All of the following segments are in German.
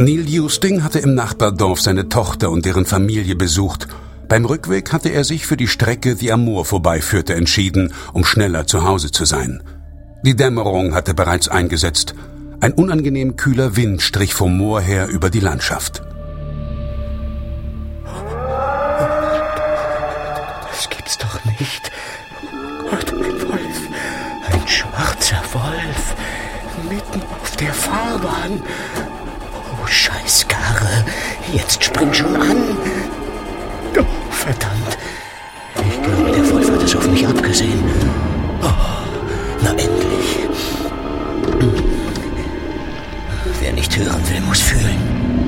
Neil Husting hatte im Nachbardorf seine Tochter und deren Familie besucht. Beim Rückweg hatte er sich für die Strecke, die am Moor vorbeiführte, entschieden, um schneller zu Hause zu sein. Die Dämmerung hatte bereits eingesetzt. Ein unangenehm kühler Wind strich vom Moor her über die Landschaft. Das gibt's doch nicht. Gott, ein Wolf. Ein schwarzer Wolf. Mitten auf der Fahrbahn. Oh, Scheißkarre. Jetzt spring schon an. Oh, verdammt. Ich glaube, der Wolf hat es auf mich abgesehen. Oh, na endlich. Wer nicht hören will, muss fühlen.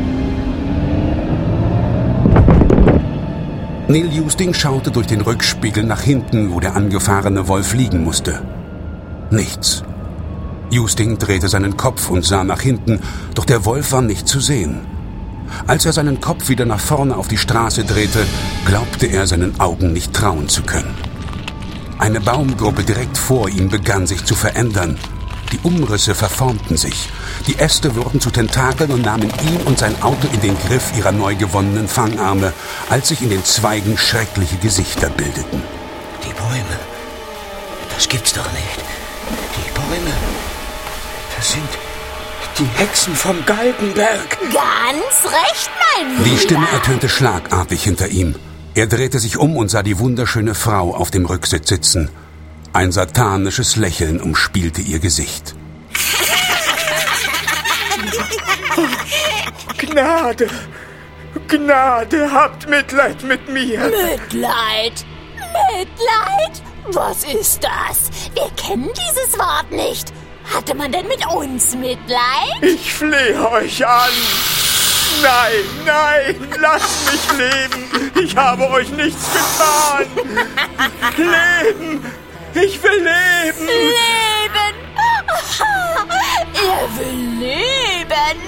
Neil Husting schaute durch den Rückspiegel nach hinten, wo der angefahrene Wolf liegen musste. Nichts. Husting drehte seinen Kopf und sah nach hinten, doch der Wolf war nicht zu sehen. Als er seinen Kopf wieder nach vorne auf die Straße drehte, glaubte er seinen Augen nicht trauen zu können. Eine Baumgruppe direkt vor ihm begann sich zu verändern. Die Umrisse verformten sich. Die Äste wurden zu Tentakeln und nahmen ihn und sein Auto in den Griff ihrer neu gewonnenen Fangarme, als sich in den Zweigen schreckliche Gesichter bildeten. Die Bäume. Das gibt's doch nicht. Die Bäume. Das sind die Hexen vom Galgenberg. Ganz recht, mein Lieber. Die Stimme ertönte schlagartig hinter ihm. Er drehte sich um und sah die wunderschöne Frau auf dem Rücksitz sitzen. Ein satanisches Lächeln umspielte ihr Gesicht. Gnade! Gnade, habt Mitleid mit mir! Mitleid? Mitleid? Was ist das? Wir kennen dieses Wort nicht. Hatte man denn mit uns Mitleid? Ich flehe euch an! Nein, nein, lasst mich leben! Ich habe euch nichts getan! Leben! Ich will leben! Leben! Er will leben!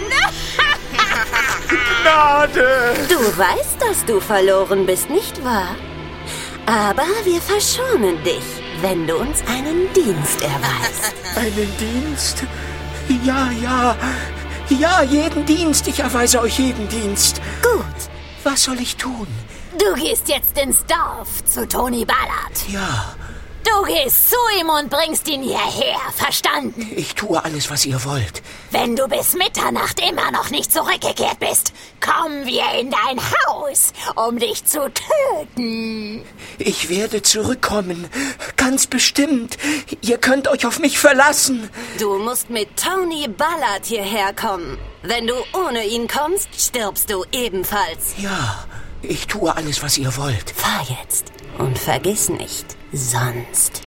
Gnade! Du weißt, dass du verloren bist, nicht wahr? Aber wir verschonen dich, wenn du uns einen Dienst erweist. Einen Dienst? Ja, jeden Dienst. Ich erweise euch jeden Dienst. Gut. Was soll ich tun? Du gehst jetzt ins Dorf zu Tony Ballard. Ja. Du gehst zu ihm und bringst ihn hierher, verstanden? Ich tue alles, was ihr wollt. Wenn du bis Mitternacht immer noch nicht zurückgekehrt bist, kommen wir in dein Haus, um dich zu töten. Ich werde zurückkommen. Ganz bestimmt. Ihr könnt euch auf mich verlassen. Du musst mit Tony Ballard hierher kommen. Wenn du ohne ihn kommst, stirbst du ebenfalls. Ja, ich tue alles, was ihr wollt. Fahr jetzt und vergiss nicht, sonst